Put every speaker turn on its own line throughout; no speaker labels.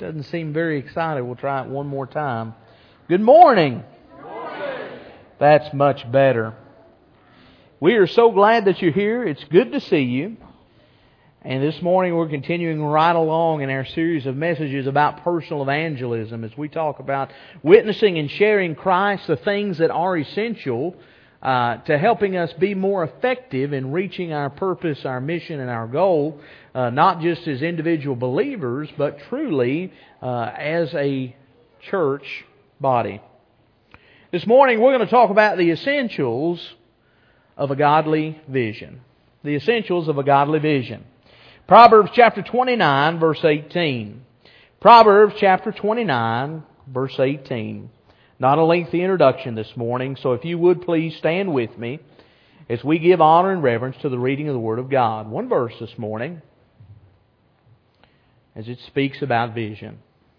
Doesn't seem very excited. We'll try it one more time. Good morning.
Good morning.
That's much better. We are so glad that you're here. It's good to see you. And this morning we're continuing right along in our series of messages about personal evangelism as we talk about witnessing and sharing Christ, the things that are essential to helping us be more effective in reaching our purpose, our mission, and our goal, not just as individual believers, but truly as a church body. This morning we're going to talk about the essentials of a godly vision. The essentials of a godly vision. Proverbs chapter 29, verse 18. Proverbs chapter 29, verse 18. Not a lengthy introduction this morning, so if you would please stand with me as we give honor and reverence to the reading of the Word of God. One verse this morning as it speaks about vision.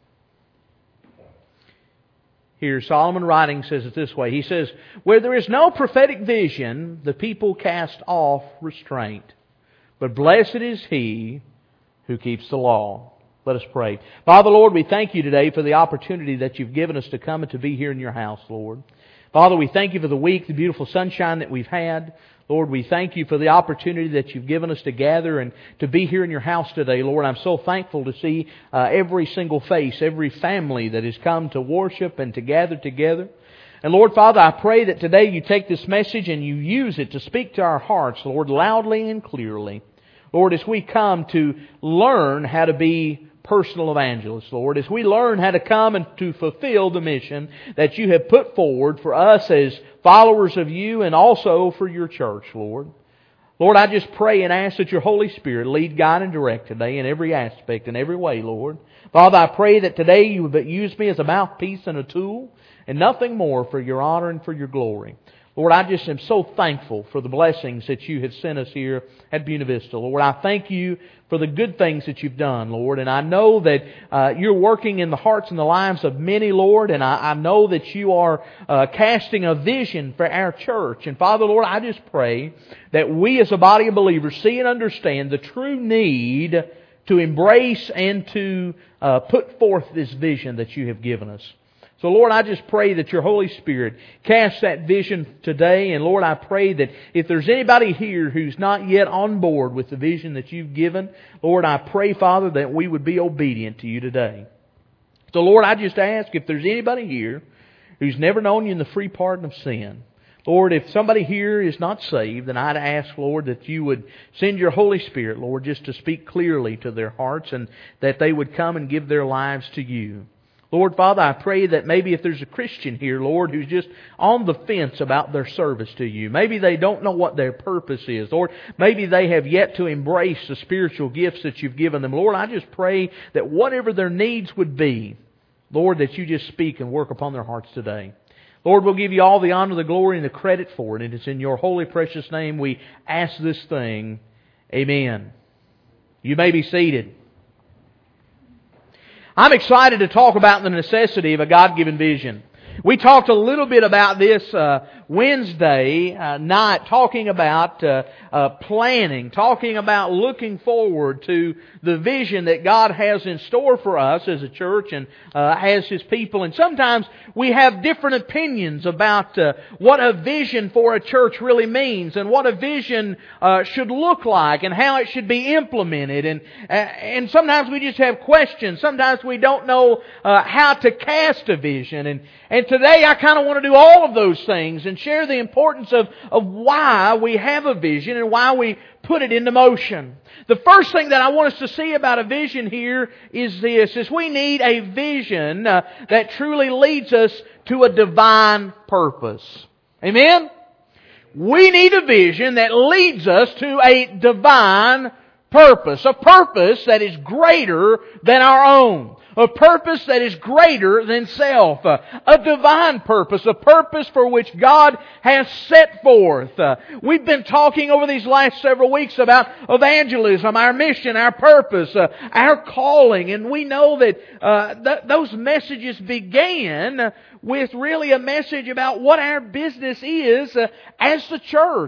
Here, Solomon writing says it this way. He says, "Where there is no prophetic vision, the people cast off restraint. But blessed is he who keeps the law." Let us pray. Father, Lord, we thank you today for the opportunity that you've given us to come and to be here in your house, Lord. Father, we thank you for the week, the beautiful sunshine that we've had. Lord, we thank you for the opportunity that you've given us to gather and to be here in your house today. Lord, I'm so thankful to see every single face, every family that has come to worship and to gather together. And Lord, Father, I pray that today you take this message and you use it to speak to our hearts, Lord, loudly and clearly. Lord, as we come to learn how to be personal evangelists, Lord, as we learn how to come and to fulfill the mission that you have put forward for us as followers of you and also for your church, Lord. Lord, I just pray and ask that your Holy Spirit lead, guide, and direct today in every aspect, in every way, Lord. Father, I pray that today you would use me as a mouthpiece and a tool and nothing more for your honor and for your glory. Lord, I just am so thankful for the blessings that you have sent us here at Buena Vista. Lord, I thank you for the good things that you've done, Lord. And I know that you're working in the hearts and the lives of many, Lord. And I know that you are casting a vision for our church. And Father, Lord, I just pray that we as a body of believers see and understand the true need to embrace and to put forth this vision that you have given us. So Lord, I just pray that your Holy Spirit casts that vision today. And Lord, I pray that if there's anybody here who's not yet on board with the vision that you've given, Lord, I pray, Father, that we would be obedient to you today. So Lord, I just ask if there's anybody here who's never known you in the free pardon of sin. Lord, if somebody here is not saved, then I'd ask, Lord, that you would send your Holy Spirit, Lord, just to speak clearly to their hearts and that they would come and give their lives to you. Lord, Father, I pray that maybe if there's a Christian here, Lord, who's just on the fence about their service to you, maybe they don't know what their purpose is, Lord, maybe they have yet to embrace the spiritual gifts that you've given them, Lord, I just pray that whatever their needs would be, Lord, that you just speak and work upon their hearts today. Lord, we'll give you all the honor, the glory, and the credit for it, and it's in your holy, precious name we ask this thing. Amen. You may be seated. I'm excited to talk about the necessity of a God-given vision. We talked a little bit about this Wednesday night, talking about planning, talking about looking forward to the vision that God has in store for us as a church and as His people. And sometimes we have different opinions about what a vision for a church really means and what a vision should look like and how it should be implemented. And sometimes we just have questions. Sometimes we don't know how to cast a vision. And today I kind of want to do all of those things and share the importance of why we have a vision and why we put it into motion. The first thing that I want us to see about a vision here is this, is we need a vision that truly leads us to a divine purpose. Amen? We need a vision that leads us to a divine purpose. A purpose that is greater than our own. A purpose that is greater than self. A divine purpose. A purpose for which God has set forth. We've been talking over these last several weeks about evangelism, our mission, our purpose, our calling. And we know that those messages began with really a message about what our business is as the church.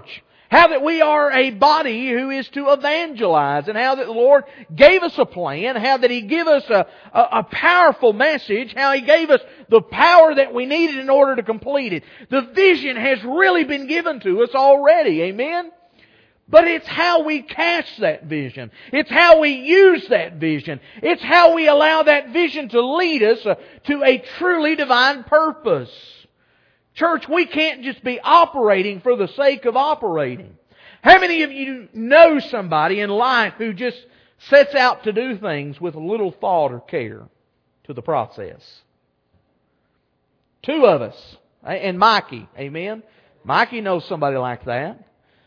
How that we are a body who is to evangelize, and how that the Lord gave us a plan, how that He gave us a powerful message, how He gave us the power that we needed in order to complete it. The vision has really been given to us already, amen? But it's how we cast that vision. It's how we use that vision. It's how we allow that vision to lead us to a truly divine purpose. Church, we can't just be operating for the sake of operating. How many of you know somebody in life who just sets out to do things with little thought or care to the process? Two of us. And Mikey, amen? Mikey knows somebody like that.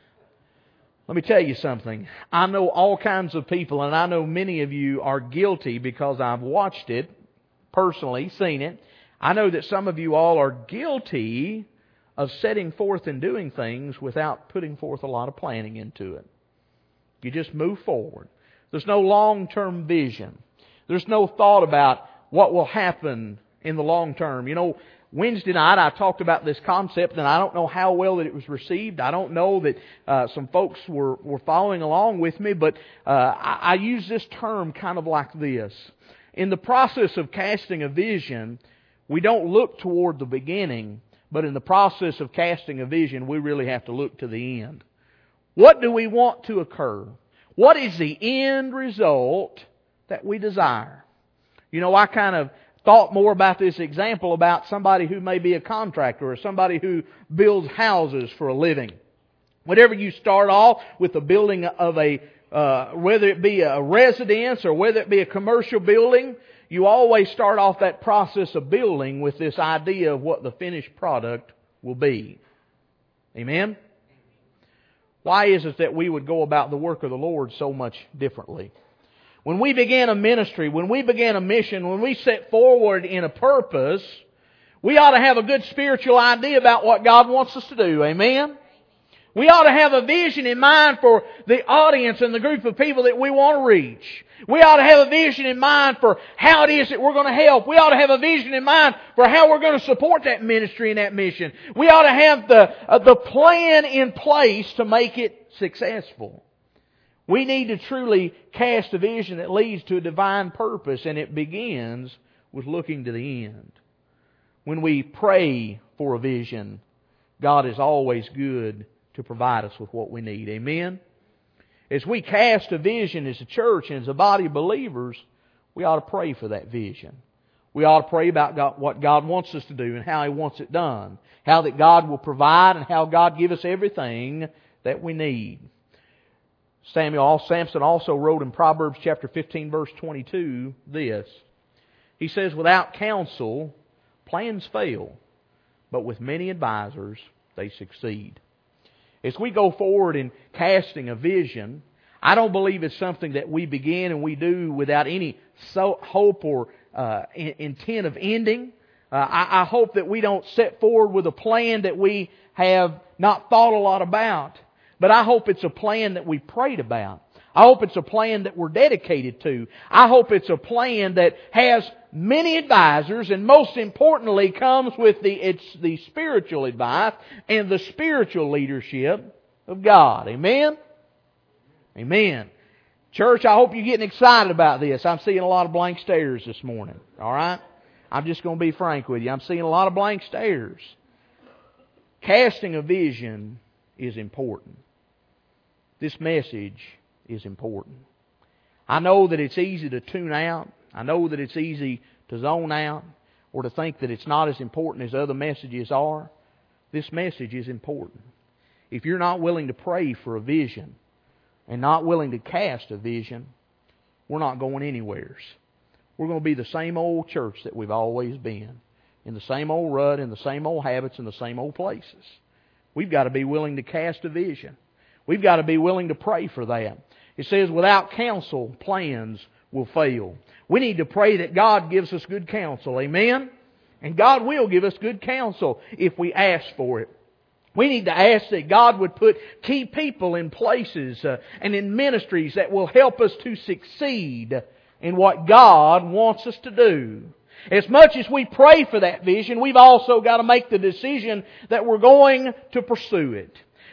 Let me tell you something. I know all kinds of people, and I know many of you are guilty because I've watched it personally, seen it. I know that some of you all are guilty of setting forth and doing things without putting forth a lot of planning into it. You just move forward. There's no long-term vision. There's no thought about what will happen in the long term. You know, Wednesday night I talked about this concept, and I don't know how well that it was received. I don't know that some folks were following along with me, but I use this term kind of like this. In the process of casting a vision, we don't look toward the beginning, but in the process of casting a vision, we really have to look to the end. What do we want to occur? What is the end result that we desire? You know, I kind of thought more about this example about somebody who may be a contractor or somebody who builds houses for a living. Whenever you start off with the building of whether it be a residence or whether it be a commercial building, you always start off that process of building with this idea of what the finished product will be. Amen? Why is it that we would go about the work of the Lord so much differently? When we begin a ministry, when we begin a mission, when we set forward in a purpose, we ought to have a good spiritual idea about what God wants us to do. Amen? We ought to have a vision in mind for the audience and the group of people that we want to reach. We ought to have a vision in mind for how it is that we're going to help. We ought to have a vision in mind for how we're going to support that ministry and that mission. We ought to have the plan in place to make it successful. We need to truly cast a vision that leads to a divine purpose, and it begins with looking to the end. When we pray for a vision, God is always good to provide us with what we need. Amen? As we cast a vision as a church and as a body of believers, we ought to pray for that vision. We ought to pray about what God wants us to do and how He wants it done. How that God will provide and how God give us everything that we need. Samson also wrote in Proverbs chapter 15 verse 22 this. He says, without counsel, plans fail, but with many advisors, they succeed. As we go forward in casting a vision, I don't believe it's something that we begin and we do without any hope or intent of ending. I hope that we don't set forward with a plan that we have not thought a lot about. But I hope it's a plan that we prayed about. I hope it's a plan that we're dedicated to. I hope it's a plan that has many advisors, and most importantly comes with the spiritual advice and the spiritual leadership of God. Amen? Amen. Church, I hope you're getting excited about this. I'm seeing a lot of blank stares this morning. Alright? I'm just going to be frank with you. I'm seeing a lot of blank stares. Casting a vision is important. This message is important. I know that it's easy to tune out. I know that it's easy to zone out or to think that it's not as important as other messages are. This message is important. If you're not willing to pray for a vision and not willing to cast a vision, we're not going anywhere. We're going to be the same old church that we've always been, in the same old rut, in the same old habits, in the same old places. We've got to be willing to cast a vision. We've got to be willing to pray for that. It says, without counsel, plans will fail. We need to pray that God gives us good counsel. Amen? And God will give us good counsel if we ask for it. We need to ask that God would put key people in places and in ministries that will help us to succeed in what God wants us to do. As much as we pray for that vision, we've also got to make the decision that we're going to pursue it.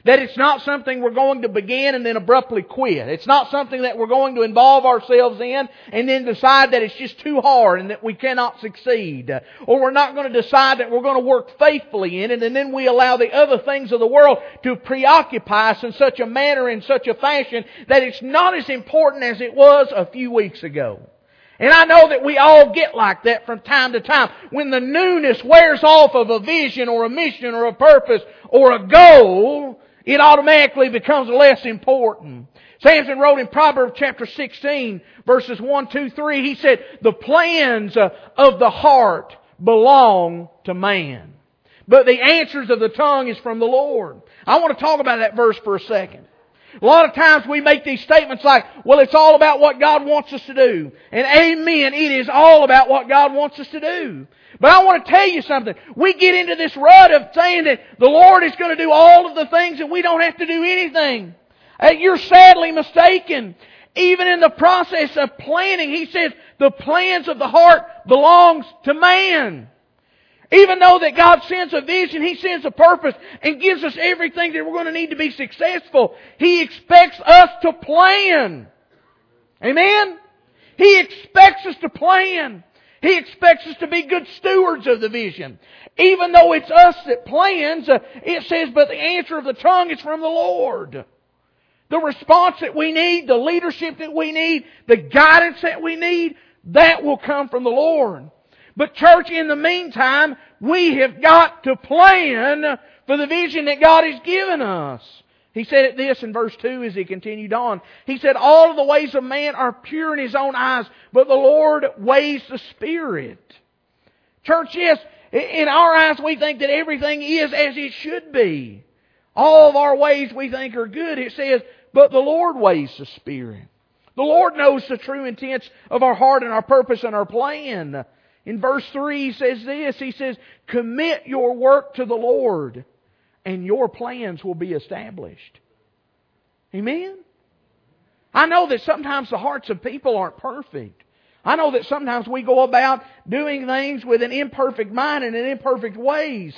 That it's not something we're going to begin and then abruptly quit. It's not something that we're going to involve ourselves in and then decide that it's just too hard and that we cannot succeed. Or we're not going to decide that we're going to work faithfully in it and then we allow the other things of the world to preoccupy us in such a manner, in such a fashion, that it's not as important as it was a few weeks ago. And I know that we all get like that from time to time. When the newness wears off of a vision or a mission or a purpose or a goal, it automatically becomes less important. Samson wrote in Proverbs chapter 16, verses 1, 2, 3, he said, the plans of the heart belong to man, but the answers of the tongue is from the Lord. I want to talk about that verse for a second. A lot of times we make these statements like, well, it's all about what God wants us to do. And amen, it is all about what God wants us to do. But I want to tell you something. We get into this rut of saying that the Lord is going to do all of the things and we don't have to do anything. You're sadly mistaken. Even in the process of planning, He says the plans of the heart belongs to man. Even though that God sends a vision, He sends a purpose and gives us everything that we're going to need to be successful, He expects us to plan. Amen? He expects us to plan. He expects us to be good stewards of the vision. Even though it's us that plans, it says, but the answer of the tongue is from the Lord. The response that we need, the leadership that we need, the guidance that we need, that will come from the Lord. But church, in the meantime, we have got to plan for the vision that God has given us. He said this in verse 2 as he continued on. He said, all of the ways of man are pure in his own eyes, but the Lord weighs the Spirit. Church, yes, in our eyes we think that everything is as it should be. All of our ways we think are good. It says, but the Lord weighs the Spirit. The Lord knows the true intents of our heart and our purpose and our plan. In verse 3 He says this, He says, commit your work to the Lord and your plans will be established. Amen? I know that sometimes the hearts of people aren't perfect. I know that sometimes we go about doing things with an imperfect mind and in imperfect ways.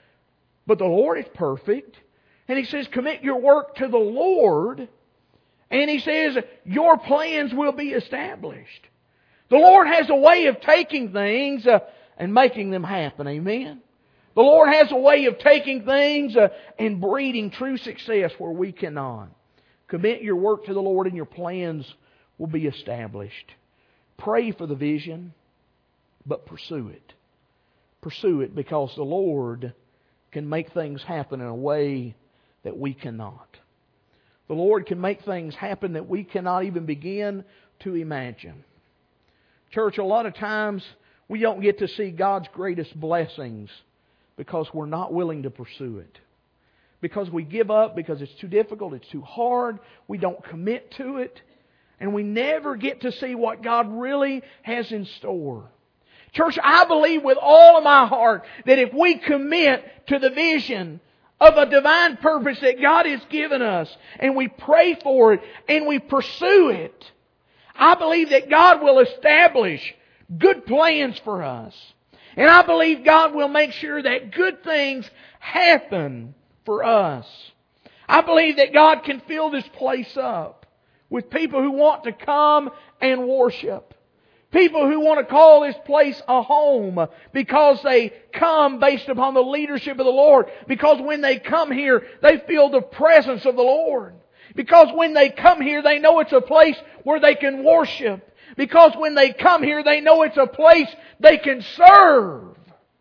But the Lord is perfect. And He says, commit your work to the Lord. And He says, your plans will be established. The Lord has a way of taking things and making them happen. Amen? The Lord has a way of taking things and breeding true success where we cannot. Commit your work to the Lord and your plans will be established. Pray for the vision, but pursue it. Pursue it because the Lord can make things happen in a way that we cannot. The Lord can make things happen that we cannot even begin to imagine. Church, a lot of times we don't get to see God's greatest blessings because we're not willing to pursue it. Because we give up, because it's too difficult, it's too hard, we don't commit to it, and we never get to see what God really has in store. Church, I believe with all of my heart that if we commit to the vision of a divine purpose that God has given us, and we pray for it, and we pursue it, I believe that God will establish good plans for us. And I believe God will make sure that good things happen for us. I believe that God can fill this place up with people who want to come and worship. People who want to call this place a home because they come based upon the leadership of the Lord. Because when they come here, they feel the presence of the Lord. Because when they come here, they know it's a place where they can worship. Because when they come here, they know it's a place they can serve.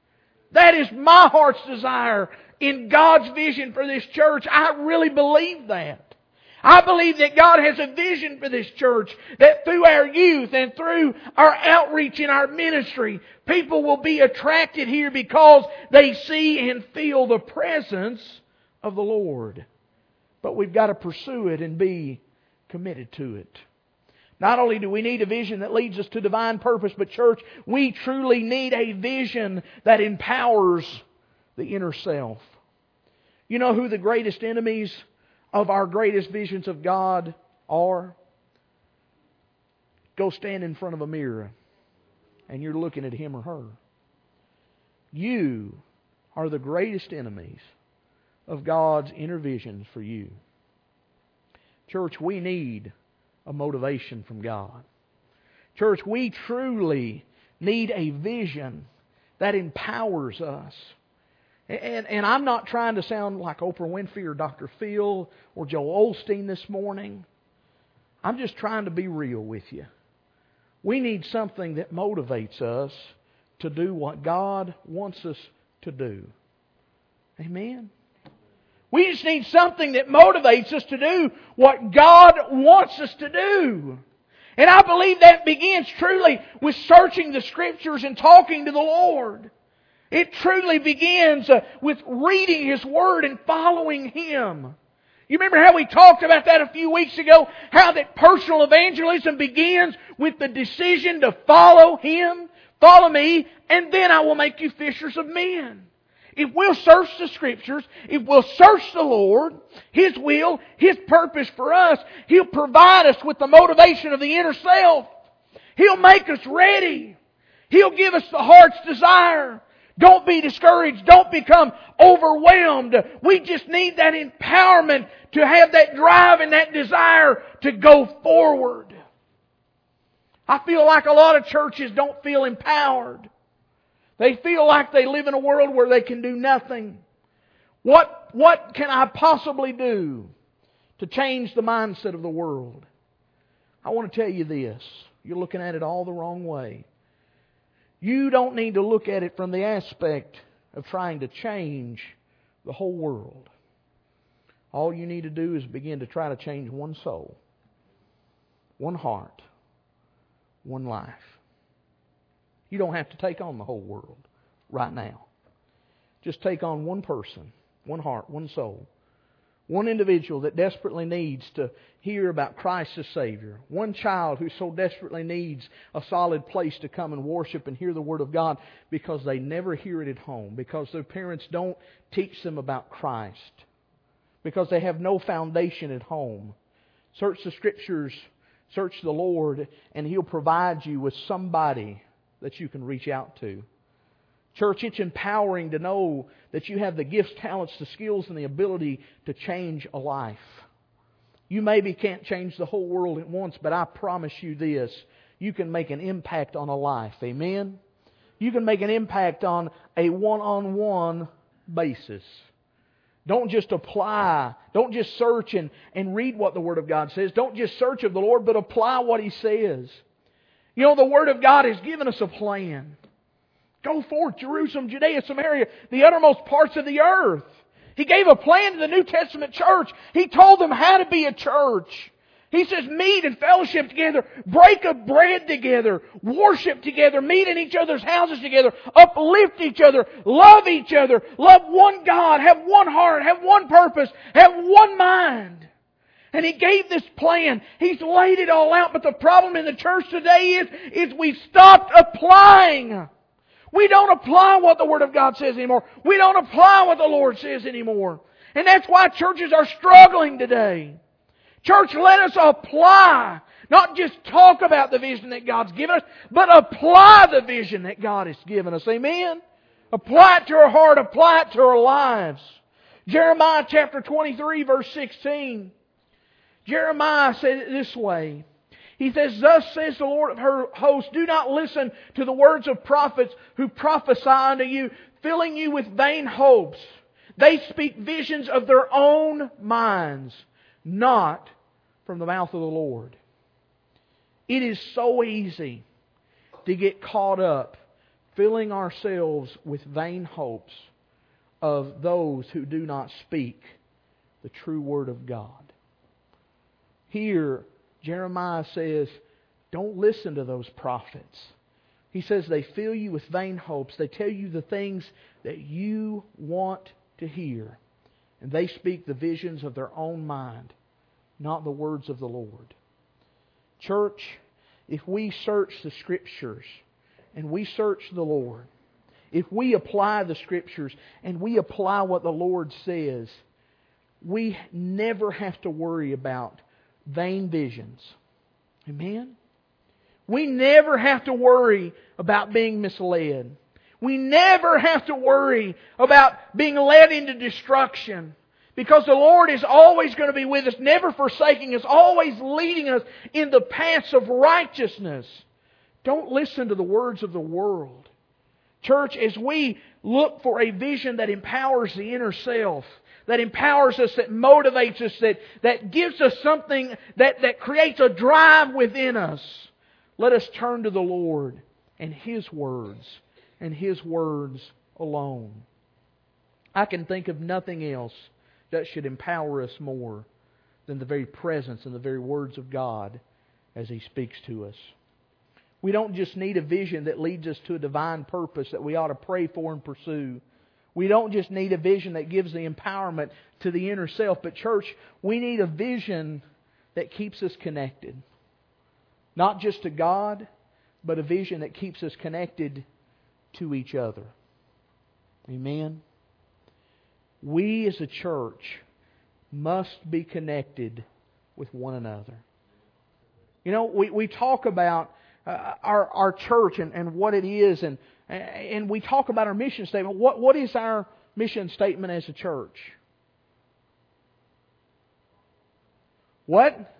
That is my heart's desire in God's vision for this church. I really believe that. I believe that God has a vision for this church, that through our youth and through our outreach in our ministry, people will be attracted here because they see and feel the presence of the Lord. But we've got to pursue it and be committed to it. Not only do we need a vision that leads us to divine purpose, but church, we truly need a vision that empowers the inner self. You know who the greatest enemies of our greatest visions of God are? Go stand in front of a mirror and you're looking at him or her. You are the greatest enemies of God's inner visions for you. Church, we need a motivation from God. Church, we truly need a vision that empowers us. And I'm not trying to sound like Oprah Winfrey or Dr. Phil or Joel Osteen this morning. I'm just trying to be real with you. We need something that motivates us to do what God wants us to do. Amen? We just need something that motivates us to do what God wants us to do. And I believe that begins truly with searching the Scriptures and talking to the Lord. It truly begins with reading His Word and following Him. You remember how we talked about that a few weeks ago? How that personal evangelism begins with the decision to follow Him, follow me, and then I will make you fishers of men. If we'll search the Scriptures, if we'll search the Lord, His will, His purpose for us, He'll provide us with the motivation of the inner self. He'll make us ready. He'll give us the heart's desire. Don't be discouraged. Don't become overwhelmed. We just need that empowerment to have that drive and that desire to go forward. I feel like a lot of churches don't feel empowered. They feel like they live in a world where they can do nothing. What can I possibly do to change the mindset of the world? I want to tell you this. You're looking at it all the wrong way. You don't need to look at it from the aspect of trying to change the whole world. All you need to do is begin to try to change one soul, one heart, one life. You don't have to take on the whole world right now. Just take on one person, one heart, one soul. One individual that desperately needs to hear about Christ as Savior. One child who so desperately needs a solid place to come and worship and hear the Word of God because they never hear it at home. Because their parents don't teach them about Christ. Because they have no foundation at home. Search the Scriptures, search the Lord, and He'll provide you with somebody that you can reach out to. Church, it's empowering to know that you have the gifts, talents, the skills, and the ability to change a life. You maybe can't change the whole world at once, but I promise you this. You can make an impact on a life. Amen? You can make an impact on a one-on-one basis. Don't just apply. Don't just search and read what the Word of God says. Don't just search of the Lord, but apply what He says. You know, the Word of God has given us a plan. Go forth, Jerusalem, Judea, Samaria, the uttermost parts of the earth. He gave a plan to the New Testament church. He told them how to be a church. He says meet and fellowship together, break of bread together, worship together, meet in each other's houses together, uplift each other, love one God, have one heart, have one purpose, have one mind. And He gave this plan. He's laid it all out. But the problem in the church today is we've stopped applying. We don't apply what the Word of God says anymore. We don't apply what the Lord says anymore. And that's why churches are struggling today. Church, let us apply. Not just talk about the vision that God's given us, but apply the vision that God has given us. Amen? Apply it to our heart. Apply it to our lives. Jeremiah chapter 23 verse 16. Jeremiah said it this way. He says, thus says the Lord of hosts, do not listen to the words of prophets who prophesy unto you, filling you with vain hopes. They speak visions of their own minds, not from the mouth of the Lord. It is so easy to get caught up filling ourselves with vain hopes of those who do not speak the true Word of God. Here, Jeremiah says, don't listen to those prophets. He says they fill you with vain hopes. They tell you the things that you want to hear. And they speak the visions of their own mind, not the words of the Lord. Church, if we search the Scriptures and we search the Lord, if we apply the Scriptures and we apply what the Lord says, we never have to worry about vain visions. Amen? We never have to worry about being misled. We never have to worry about being led into destruction. Because the Lord is always going to be with us, never forsaking us, always leading us in the paths of righteousness. Don't listen to the words of the world. Church, as we look for a vision that empowers the inner self, that empowers us, that motivates us, that gives us something that creates a drive within us, let us turn to the Lord and His words, and His words alone. I can think of nothing else that should empower us more than the very presence and the very words of God as He speaks to us. We don't just need a vision that leads us to a divine purpose that we ought to pray for and pursue. We don't just need a vision that gives the empowerment to the inner self. But church, we need a vision that keeps us connected. Not just to God, but a vision that keeps us connected to each other. Amen? We as a church must be connected with one another. You know, we talk about our church and what it is, and we talk about our mission statement. What is our mission statement as a church? What?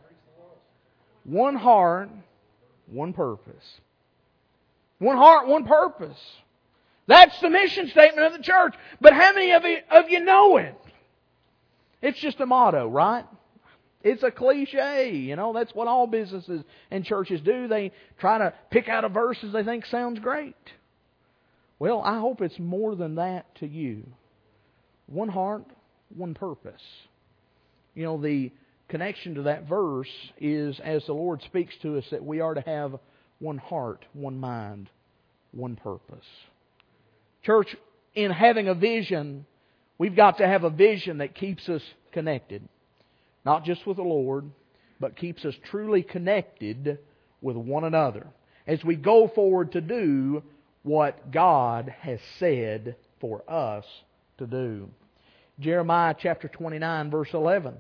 One heart, one purpose. One heart, one purpose. That's the mission statement of the church. But how many of you know it? It's just a motto, right? It's a cliche, you know. That's what all businesses and churches do. They try to pick out a verse they think sounds great. Well, I hope it's more than that to you. One heart, one purpose. You know, the connection to that verse is as the Lord speaks to us that we are to have one heart, one mind, one purpose. Church, in having a vision, we've got to have a vision that keeps us connected. Not just with the Lord, but keeps us truly connected with one another as we go forward to do what God has said for us to do. Jeremiah chapter 29, verse 11.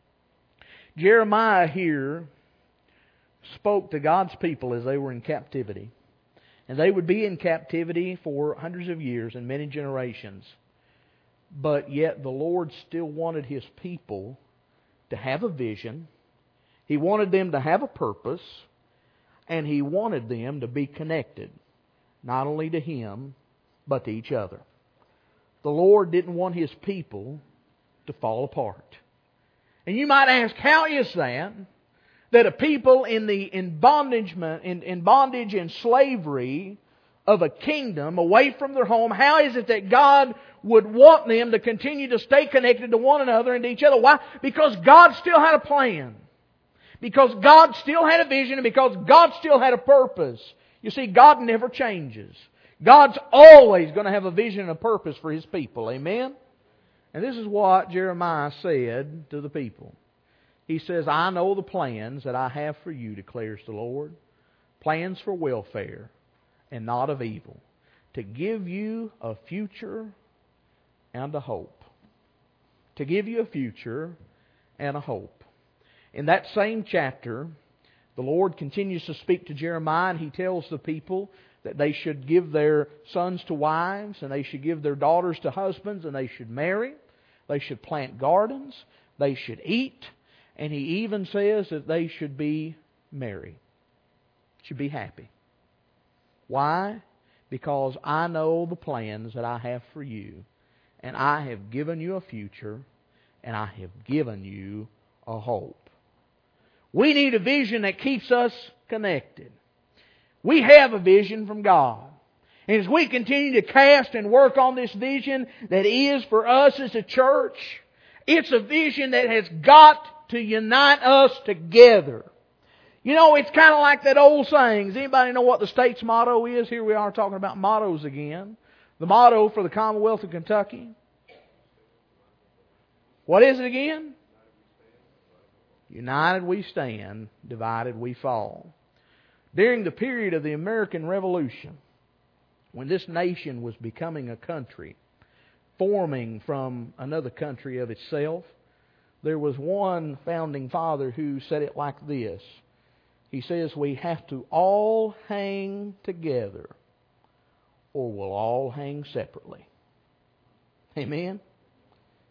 Jeremiah here spoke to God's people as they were in captivity. And they would be in captivity for hundreds of years and many generations. But yet the Lord still wanted His people to have a vision. He wanted them to have a purpose. And He wanted them to be connected, not only to Him, but to each other. The Lord didn't want His people to fall apart. And you might ask, how is that a people in bondage and slavery of a kingdom away from their home, how is it that God would want them to continue to stay connected to one another and to each other? Why? Because God still had a plan. Because God still had a vision and because God still had a purpose. You see, God never changes. God's always going to have a vision and a purpose for His people. Amen? And this is what Jeremiah said to the people. He says, I know the plans that I have for you, declares the Lord. Plans for welfare and not of evil. To give you a future and a hope. To give you a future and a hope. In that same chapter, the Lord continues to speak to Jeremiah, and He tells the people that they should give their sons to wives, and they should give their daughters to husbands, and they should marry. They should plant gardens. They should eat. And He even says that they should be merry. Should be happy. Why? Because I know the plans that I have for you. And I have given you a future. And I have given you a hope. We need a vision that keeps us connected. We have a vision from God. And as we continue to cast and work on this vision that is for us as a church, it's a vision that has got to unite us together. You know, it's kind of like that old saying. Does anybody know what the state's motto is? Here we are talking about mottos again. The motto for the Commonwealth of Kentucky. What is it again? United we stand, divided we fall. During the period of the American Revolution, when this nation was becoming a country, forming from another country of itself, there was one founding father who said it like this. He says, we have to all hang together or we'll all hang separately. Amen?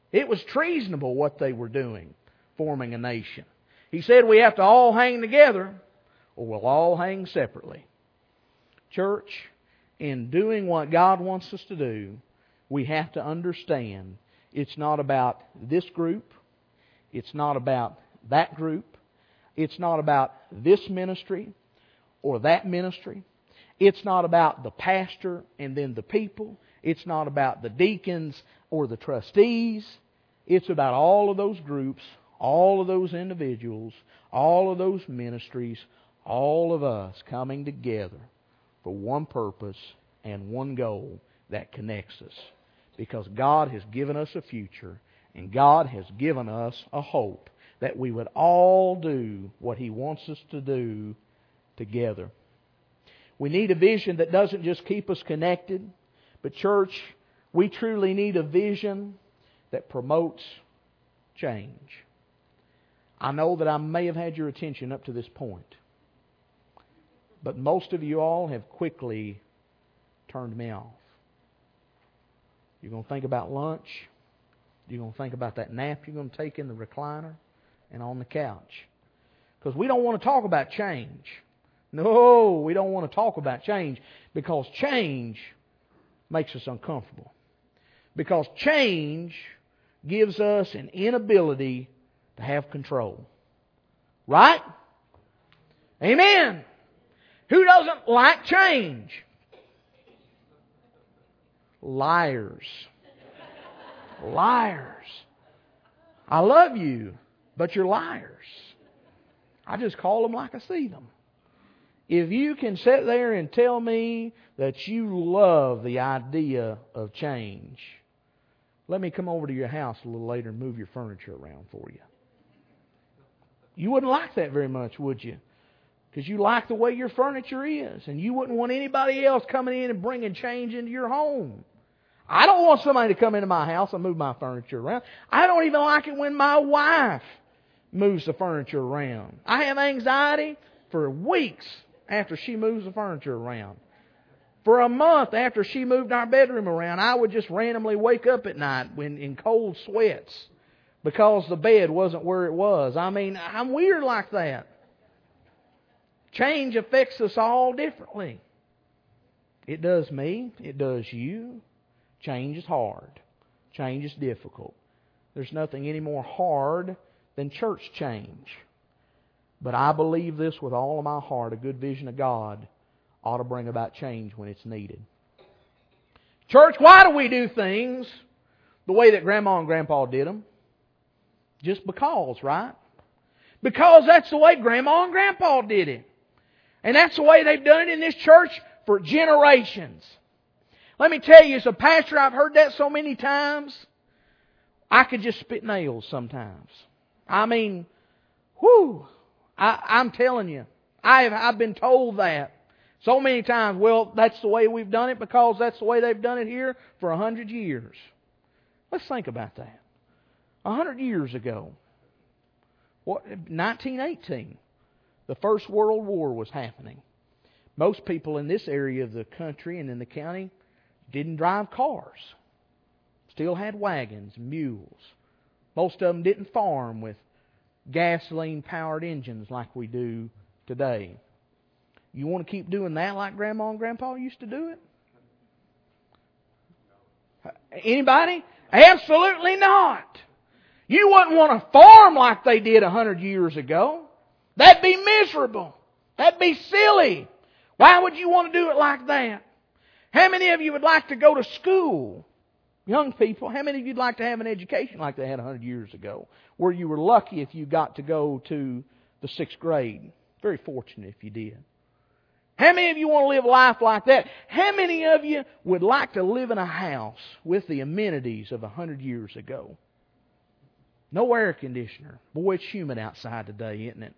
It was treasonable what they were doing, forming a nation. He said we have to all hang together or we'll all hang separately. Church, in doing what God wants us to do, we have to understand it's not about this group. It's not about that group. It's not about this ministry or that ministry. It's not about the pastor and then the people. It's not about the deacons or the trustees. It's about all of those groups, all of those individuals, all of those ministries, all of us coming together for one purpose and one goal that connects us. Because God has given us a future and God has given us a hope that we would all do what He wants us to do together. We need a vision that doesn't just keep us connected, but church, we truly need a vision that promotes change. I know that I may have had your attention up to this point, but most of you all have quickly turned me off. You're going to think about lunch. You're going to think about that nap you're going to take in the recliner and on the couch. Because we don't want to talk about change. No, we don't want to talk about change because change makes us uncomfortable. Because change gives us an inability to have control. Right? Amen. Who doesn't like change? Liars. Liars. I love you, but you're liars. I just call them like I see them. If you can sit there and tell me that you love the idea of change, let me come over to your house a little later and move your furniture around for you. You wouldn't like that very much, would you? Because you like the way your furniture is, and you wouldn't want anybody else coming in and bringing change into your home. I don't want somebody to come into my house and move my furniture around. I don't even like it when my wife moves the furniture around. I have anxiety for weeks after she moves the furniture around. For a month after she moved our bedroom around, I would just randomly wake up at night in cold sweats because the bed wasn't where it was. I mean, I'm weird like that. Change affects us all differently. It does me. It does you. Change is hard. Change is difficult. There's nothing any more hard than church change. But I believe this with all of my heart. A good vision of God ought to bring about change when it's needed. Church, why do we do things the way that Grandma and Grandpa did them? Just because, right? Because that's the way Grandma and Grandpa did it. And that's the way they've done it in this church for generations. Let me tell you, as a pastor, I've heard that so many times, I could just spit nails sometimes. I mean, whew, I'm telling you, I've been told that so many times. Well, that's the way we've done it because that's the way they've done it here for 100 years. Let's think about that. 100 years ago, 1918, the First World War was happening. Most people in this area of the country and in the county didn't drive cars. Still had wagons, mules. Most of them didn't farm with gasoline-powered engines like we do today. You want to keep doing that like Grandma and Grandpa used to do it? Anybody? Absolutely not. You wouldn't want to farm like they did 100 years ago. That'd be miserable. That'd be silly. Why would you want to do it like that? How many of you would like to go to school? Young people, how many of you would like to have an education like they had 100 years ago, where you were lucky if you got to go to the 6th grade? Very fortunate if you did. How many of you want to live life like that? How many of you would like to live in a house with the amenities of 100 years ago? No air conditioner. Boy, it's humid outside today, isn't it?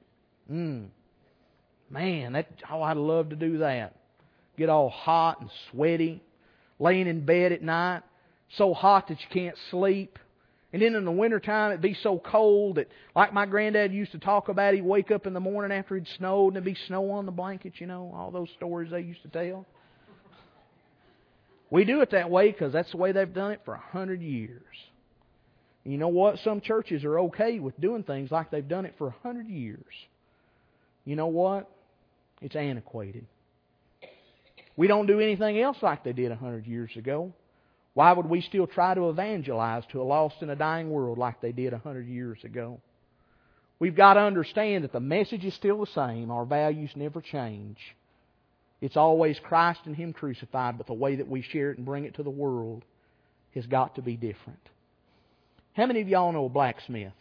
Man, I'd love to do that. Get all hot and sweaty, laying in bed at night, so hot that you can't sleep. And then in the wintertime, it'd be so cold that, like my granddad used to talk about, he'd wake up in the morning after it'd snowed and there'd be snow on the blankets, you know, all those stories they used to tell. We do it that way because that's the way they've done it for 100 years. And you know what? Some churches are okay with doing things like they've done it for 100 years. You know what? It's antiquated. We don't do anything else like they did 100 years ago. Why would we still try to evangelize to a lost and a dying world like they did 100 years ago? We've got to understand that the message is still the same. Our values never change. It's always Christ and Him crucified, but the way that we share it and bring it to the world has got to be different. How many of y'all know a blacksmith?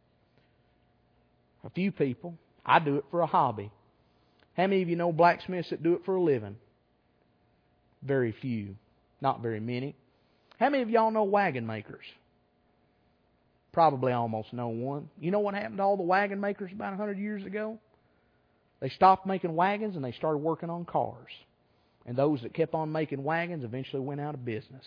A few people. I do it for a hobby. How many of you know blacksmiths that do it for a living? Very few. Not very many. How many of y'all know wagon makers? Probably almost no one. You know what happened to all the wagon makers about 100 years ago? They stopped making wagons and they started working on cars. And those that kept on making wagons eventually went out of business.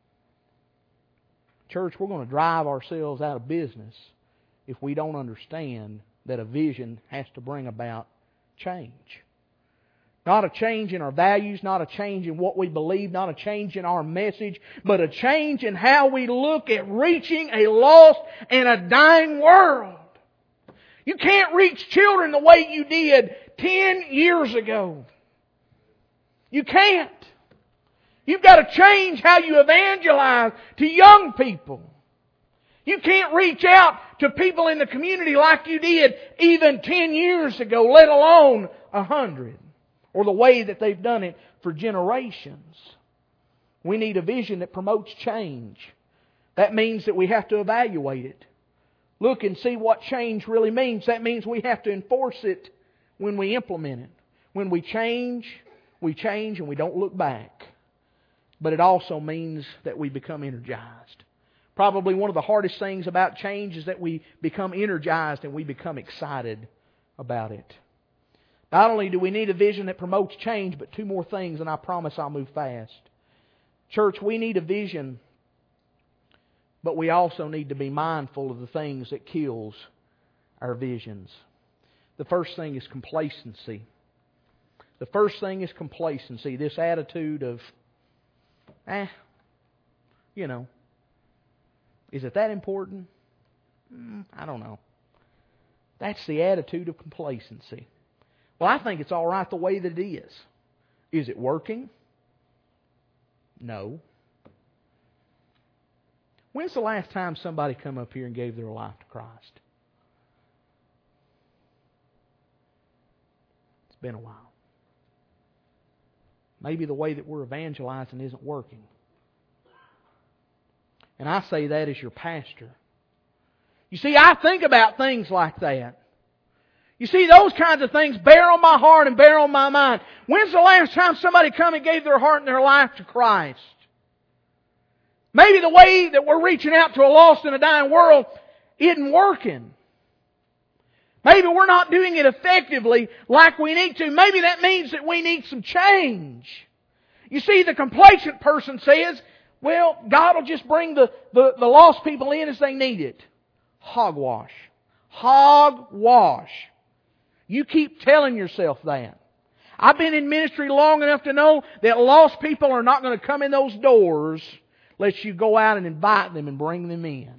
Church, we're going to drive ourselves out of business if we don't understand that a vision has to bring about change. Not a change in our values, not a change in what we believe, not a change in our message, but a change in how we look at reaching a lost and a dying world. You can't reach children the way you did 10 years ago. You can't. You've got to change how you evangelize to young people. You can't reach out to people in the community like you did even 10 years ago, let alone 100. Or the way that they've done it for generations. We need a vision that promotes change. That means that we have to evaluate it. Look and see what change really means. That means we have to enforce it when we implement it. When we change and we don't look back. But it also means that we become energized. Probably one of the hardest things about change is that we become energized and we become excited about it. Not only do we need a vision that promotes change, but two more things, and I promise I'll move fast. Church, we need a vision, but we also need to be mindful of the things that kills our visions. The first thing is complacency. The first thing is complacency. This attitude of, is it that important? I don't know. That's the attitude of complacency. Well, I think it's all right the way that it is. Is it working? No. When's the last time somebody come up here and gave their life to Christ? It's been a while. Maybe the way that we're evangelizing isn't working. And I say that as your pastor. You see, I think about things like that. You see, those kinds of things bear on my heart and bear on my mind. When's the last time somebody come and gave their heart and their life to Christ? Maybe the way that we're reaching out to a lost and a dying world isn't working. Maybe we're not doing it effectively like we need to. Maybe that means that we need some change. You see, the complacent person says, well, God will just bring the lost people in as they need it. Hogwash. Hogwash. You keep telling yourself that. I've been in ministry long enough to know that lost people are not going to come in those doors unless you go out and invite them and bring them in.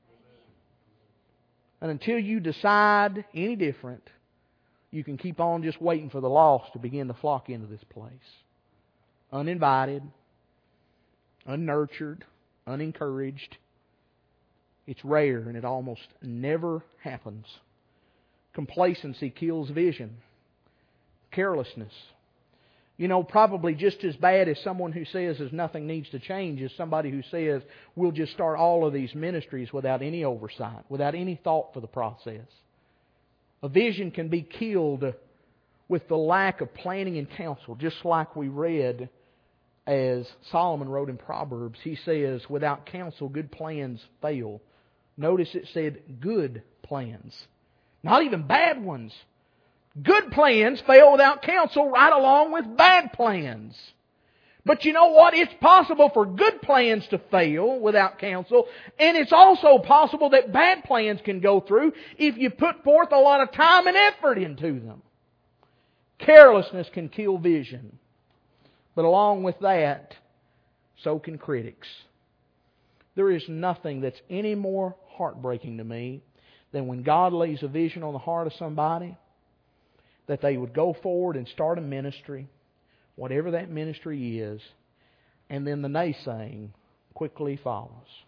And until you decide any different, you can keep on just waiting for the lost to begin to flock into this place. Uninvited, unnurtured, unencouraged. It's rare and it almost never happens. Complacency kills vision. Carelessness. You know, probably just as bad as someone who says there's nothing needs to change is somebody who says we'll just start all of these ministries without any oversight, without any thought for the process. A vision can be killed with the lack of planning and counsel, just like we read as Solomon wrote in Proverbs. He says, without counsel, good plans fail. Notice it said good plans. Not even bad ones. Good plans fail without counsel right along with bad plans. But you know what? It's possible for good plans to fail without counsel. And it's also possible that bad plans can go through if you put forth a lot of time and effort into them. Carelessness can kill vision. But along with that, so can critics. There is nothing that's any more heartbreaking to me than when God lays a vision on the heart of somebody that they would go forward and start a ministry, whatever that ministry is, and then the naysaying quickly follows.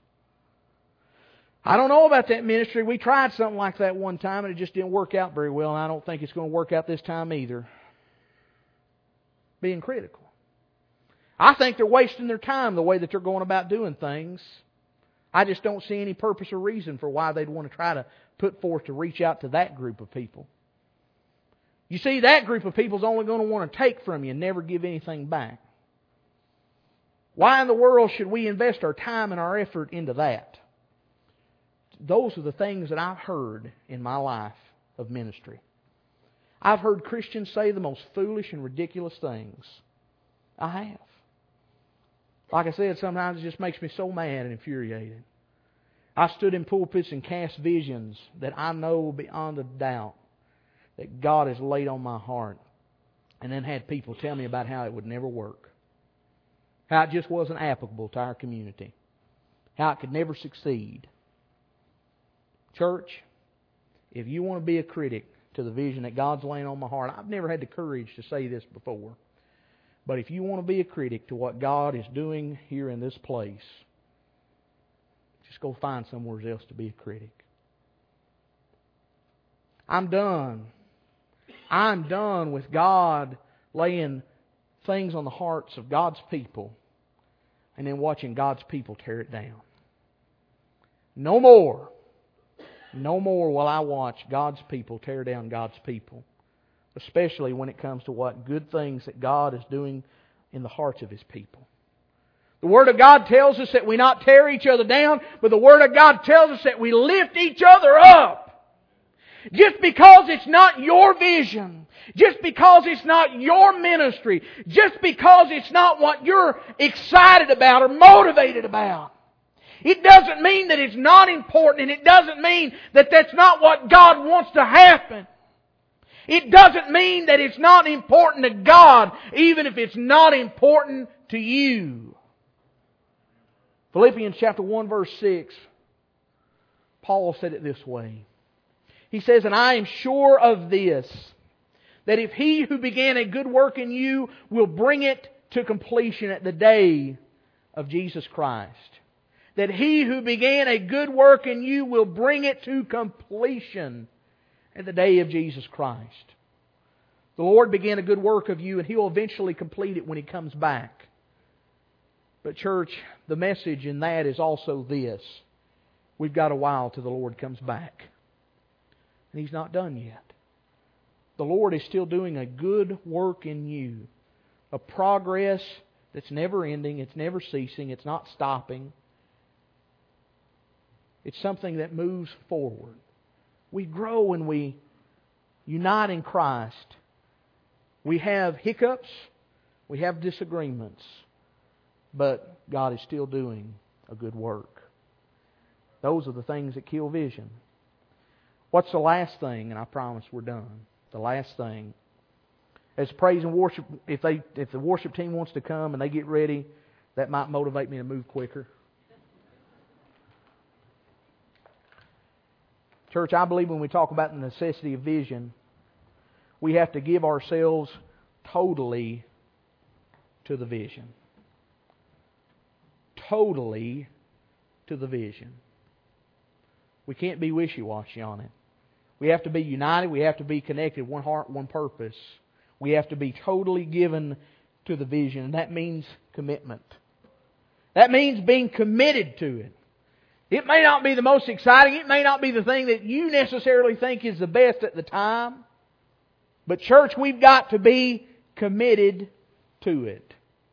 I don't know about that ministry. We tried something like that one time and it just didn't work out very well, and I don't think it's going to work out this time either. Being critical. I think they're wasting their time the way that they're going about doing things. I just don't see any purpose or reason for why they'd want to try to put forth to reach out to that group of people. You see, that group of people is only going to want to take from you and never give anything back. Why in the world should we invest our time and our effort into that? Those are the things that I've heard in my life of ministry. I've heard Christians say the most foolish and ridiculous things. I have. Like I said, sometimes it just makes me so mad and infuriated. I stood in pulpits and cast visions that I know beyond a doubt that God has laid on my heart, and then had people tell me about how it would never work. How it just wasn't applicable to our community. How it could never succeed. Church, if you want to be a critic to the vision that God's laying on my heart, I've never had the courage to say this before, but if you want to be a critic to what God is doing here in this place, just go find somewhere else to be a critic. I'm done. I'm done with God laying things on the hearts of God's people and then watching God's people tear it down. No more. No more will I watch God's people tear down God's people. Especially when it comes to what good things that God is doing in the hearts of His people. The Word of God tells us that we not tear each other down, but the Word of God tells us that we lift each other up. Just because it's not your vision, just because it's not your ministry, just because it's not what you're excited about or motivated about, it doesn't mean that it's not important, and it doesn't mean that that's not what God wants to happen. It doesn't mean that it's not important to God, even if it's not important to you. Philippians chapter 1 verse 6, Paul said it this way. He says, "And I am sure of this, that if He who began a good work in you will bring it to completion at the day of Jesus Christ." That He who began a good work in you will bring it to completion at the day of Jesus Christ. The Lord began a good work of you, and He'll eventually complete it when He comes back. But church, the message in that is also this. We've got a while till the Lord comes back. And He's not done yet. The Lord is still doing a good work in you. A progress that's never ending, it's never ceasing, it's not stopping. It's something that moves forward. We grow when we unite in Christ. We have hiccups, we have disagreements, but God is still doing a good work. Those are the things that kill vision. What's the last thing? And I promise we're done. The last thing. As praise and worship, if the worship team wants to come and they get ready, that might motivate me to move quicker. Church, I believe when we talk about the necessity of vision, we have to give ourselves totally to the vision. Totally to the vision. We can't be wishy-washy on it. We have to be united. We have to be connected. One heart, one purpose. We have to be totally given to the vision. And that means commitment. That means being committed to it. It may not be the most exciting. It may not be the thing that you necessarily think is the best at the time. But church, we've got to be committed to it.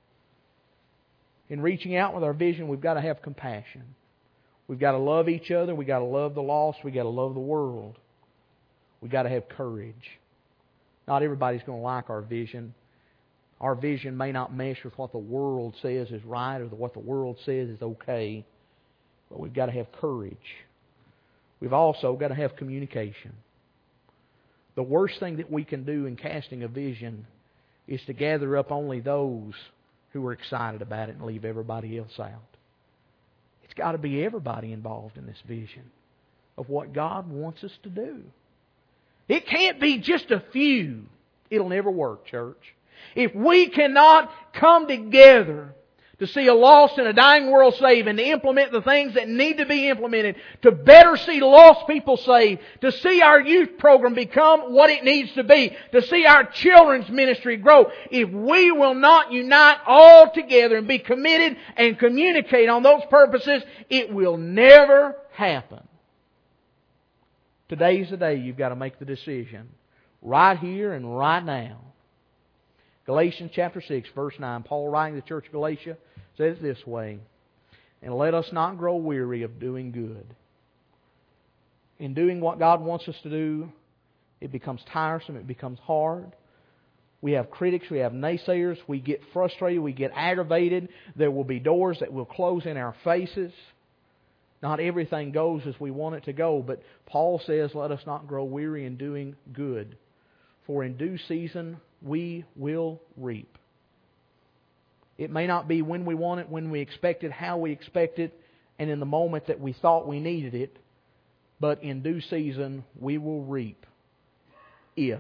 In reaching out with our vision, we've got to have compassion. We've got to love each other. We've got to love the lost. We've got to love the world. We've got to have courage. Not everybody's going to like our vision. Our vision may not mesh with what the world says is right or what the world says is okay. But we've got to have courage. We've also got to have communication. The worst thing that we can do in casting a vision is to gather up only those who are excited about it and leave everybody else out. It's It's got to be everybody involved in this vision of what God wants us to do. It can't be just a few. It'll never work, church. If we cannot come together to see a lost and a dying world saved and to implement the things that need to be implemented, to better see lost people saved, to see our youth program become what it needs to be, to see our children's ministry grow, if we will not unite all together and be committed and communicate on those purposes, it will never happen. Today's the day you've got to make the decision. Right here and right now. Galatians chapter 6, verse 9. Paul, writing to the church of Galatia, says this way, "And let us not grow weary of doing good." In doing what God wants us to do, it becomes tiresome, it becomes hard. We have critics, we have naysayers, we get frustrated, we get aggravated. There will be doors that will close in our faces. Not everything goes as we want it to go, but Paul says, let us not grow weary in doing good. For in due season we will reap. It may not be when we want it, when we expect it, how we expect it, and in the moment that we thought we needed it, but in due season we will reap if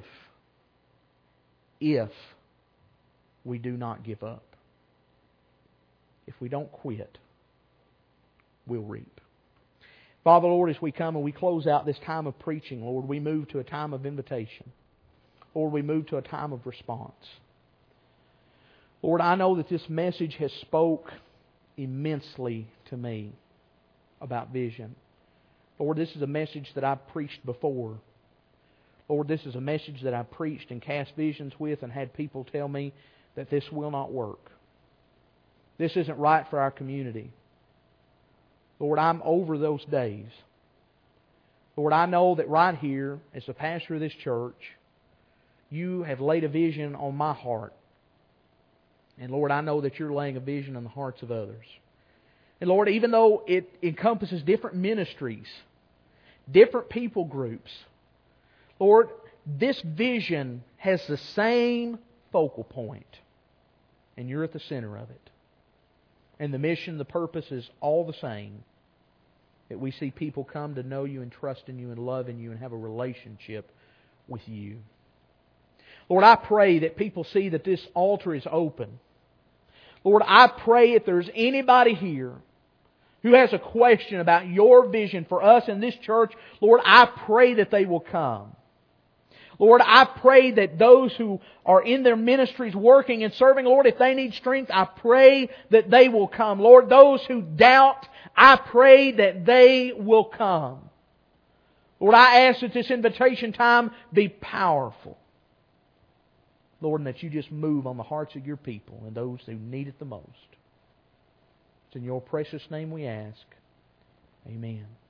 we do not give up. If we don't quit, we'll reap. Father, Lord, as we come and we close out this time of preaching, Lord, we move to a time of invitation. Lord, we move to a time of response. Lord, I know that this message has spoke immensely to me about vision. Lord, this is a message that I've preached before. Lord, this is a message that I've preached and cast visions with and had people tell me that this will not work. This isn't right for our community. Lord, I'm over those days. Lord, I know that right here, as the pastor of this church, You have laid a vision on my heart. And Lord, I know that You're laying a vision on the hearts of others. And Lord, even though it encompasses different ministries, different people groups, Lord, this vision has the same focal point. And You're at the center of it. And the mission, the purpose is all the same. That we see people come to know You and trust in You and love in You and have a relationship with You. Lord, I pray that people see that this altar is open. Lord, I pray if there's anybody here who has a question about Your vision for us in this church, Lord, I pray that they will come. Lord, I pray that those who are in their ministries working and serving, Lord, if they need strength, I pray that they will come. Lord, those who doubt, I pray that they will come. Lord, I ask that this invitation time be powerful. Lord, and that You just move on the hearts of Your people and those who need it the most. It's in Your precious name we ask. Amen.